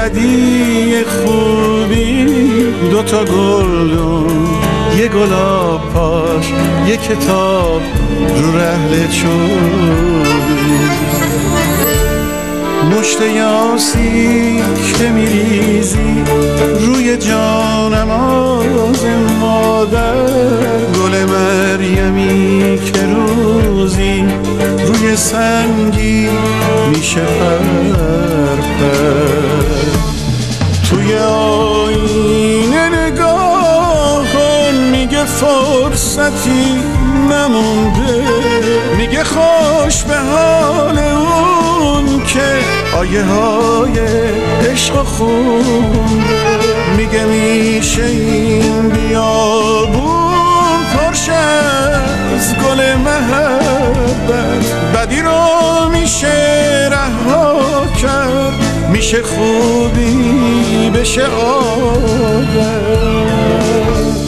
بدی خوبی دوتا گلدون، یه گلاب پاش، یه کتاب رو رحل چوبی. مشت یاسی که میریزی روی جانم آز مادر، گل مریمی که روزی روی سنگی میشه پر. توی آینه نگاه کن، میگه فرصتی نمونده، میگه خوش به حال اون که آیه های عشق خونده، میگه میشه این بیابون پرش از گل محبت، بدی رو میشه رها کرد، میشه خوبی بشه عادت،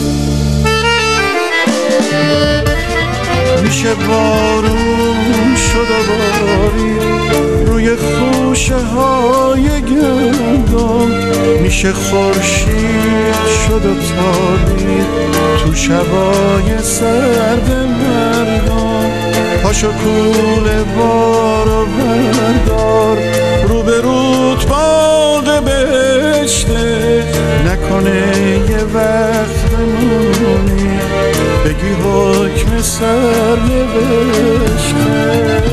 میشه بارون شد و باری روی خوشه های گندم، میشه خورشید شد و تابید تو شبای سرد مردم. پاشو کوله بارو بردار، رو به رود باغ بهشته، نکنه یه وقت بمونی بگی حکم سر نوشته.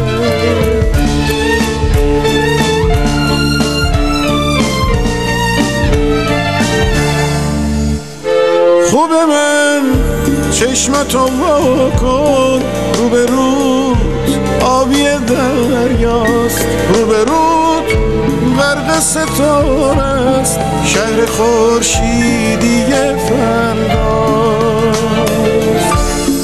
خوب من چشمتو وا کن، رو به رود آبی دریاست، رو به رود غرق ستاره است، شهر خورشیدی فرداست.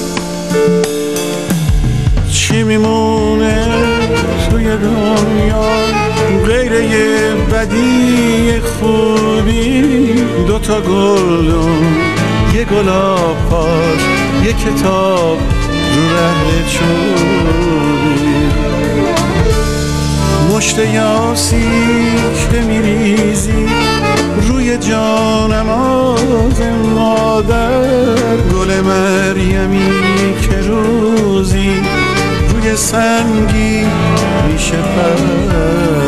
چی میمونه توی دنیا غیر یه بدی خوبی دوتا گلدون، یه گلاب پاش، یه کتاب رو رحل چوبی. مشت یاسی که میریزی روی جانم آز مادر، گل مریمی که روزی روی سنگی میشه پر.